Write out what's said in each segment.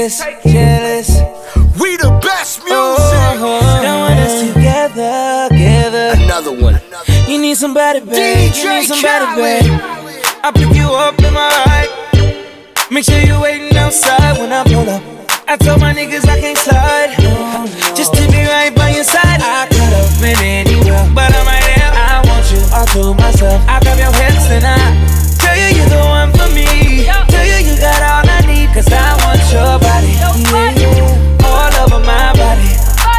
jealous, jealous. We the best music. Don't want us together, together. Another one. You need somebody, babe. You need somebody, Khaled. babe. I pick you up in my ride. Make sure you're waiting outside when I pull up. I told my niggas I can't slide. Just to be right by your side. I could have been anywhere, but I'm right here. I want you all to myself. I grab your hips and I tell you you're the one for me. Tell you you got all I need, cause I want your body. Yeah, all over my body.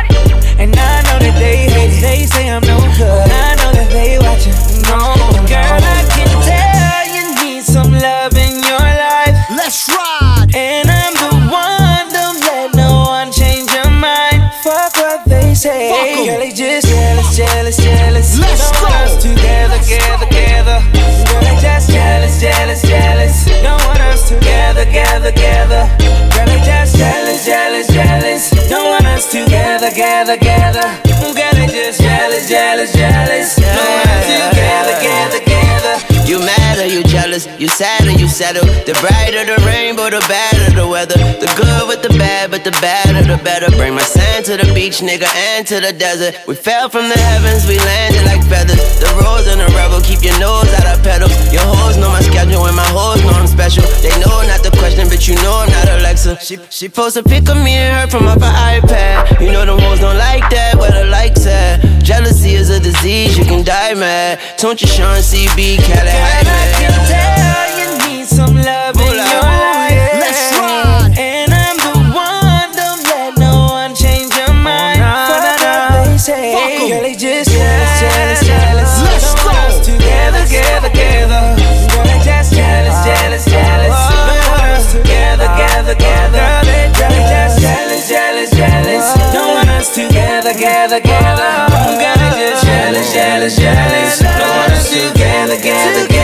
And I know that they hate it. They say I'm no good. I know that they watching. No, girl, I can tell you need some love in your life. Let's ride. And I'm the one, don't let no one change your mind. Fuck what they say. Girl, they just jealous, jealous, jealous. Let's don't go. want us together, together, together. Girl, they just jealous, jealous, jealous. Don't want us together, together, together. Girl, they just jealous, jealous, jealous. Don't want us together, together, together. Girl, they just jealous, jealous, jealous. Don't want us together, together, together. You mad or you jealous, you sad or you settle. The brighter the rainbow, the badder the weather. The good with the bad, but the badder the better. Bring my sand to the beach, nigga, and to the desert. We fell from the heavens, we landed like feathers. The rose and the rebel, keep your nose out of pedals. Your hoes know my schedule and my hoes know I'm special. They know not the question, but you know I'm not Alexa. She post a pic of me and her from off her iPad. You know them hoes don't like that, where the likes at. Jealousy is a disease, you can die mad. Don't you Sean CB, Cali. Girl, I can tell you need some love in your life. Let's ride. And I'm the one, don't let no one change your mind. Fuck what they say. Girl, they just jealous, jealous, jealous. Let's don't go. want us together, together, together. Girl, they just jealous, jealous, jealous. Don't want us together, together, together. Girl, they just jealous, jealous, jealous. Don't want us together, together, together. Girl, they just jealous, jealous, jealous. Don't want us together, together, together.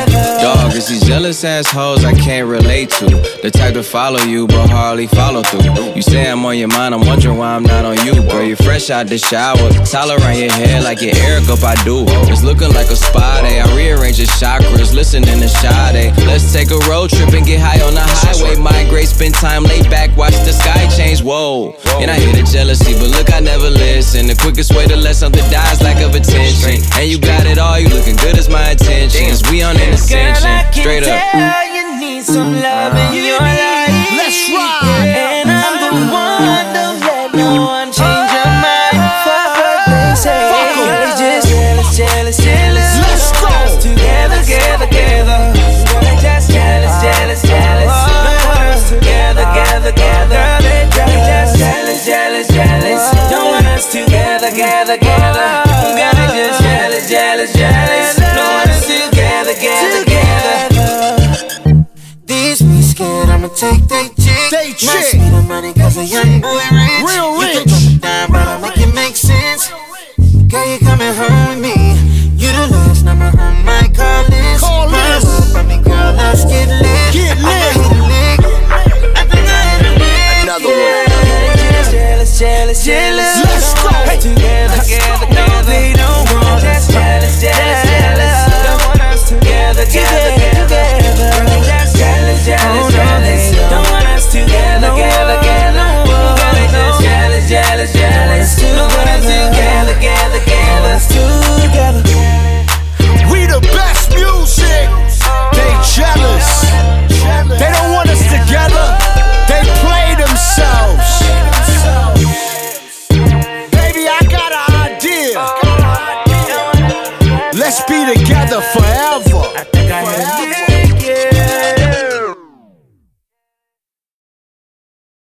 Dog, it's these jealous assholes I can't relate to. The type to follow you, but hardly follow through. You say I'm on your mind, I'm wondering why I'm not on you. Girl, you're fresh out the shower, towel around your head like your Eric up, I do. It's looking like a spa day, I rearrange your chakras, listening to Sade. Let's take a road trip and get high on the highway. Migrate, spend time laid back, watch the sky change, whoa. And I hear the jealousy, but look, I never listen. The quickest way to let something die is lack of attention. And you got it all, you looking good as my intentions. We on an ascension, straight up. Tell you need some love in your life. Let's ride. And I'm the one, don't let no one change your mind. Fuck what they say. Girl, they just jealous, jealous, jealous. Let's don't go. want us together, together, together. Girl, they just jealous, jealous, jealous. Don't want us together, together, together. Girl, they just jealous, jealous, jealous. Don't want us together, together, together. Girl, they just jealous, jealous, jealous. Don't want us together, together, together. These be scared, I'ma take they chick. They Must chick. be the money cause a young boy rich. Real You rich. can drop it down, but I'll make it make sense. Girl, you coming home with me. You the last number on my call list. Call list. I mean, girl, let's get lit. Get lit. I hit a lick. I think I hit a lick. Another one. Jealous, jealous, jealous. Let's go. Together, together, together. They don't want us. Jealous, jealous, jealous. Don't want us together, together, together. Jealous, jealous, jealous. Don't want us together, together, together. Jealous, jealous, jealous. Don't want us together, together, together. We the best music. They jealous. They don't want us together. They play themselves. Baby, I got an idea. Let's be together forever. I think I hit a lick.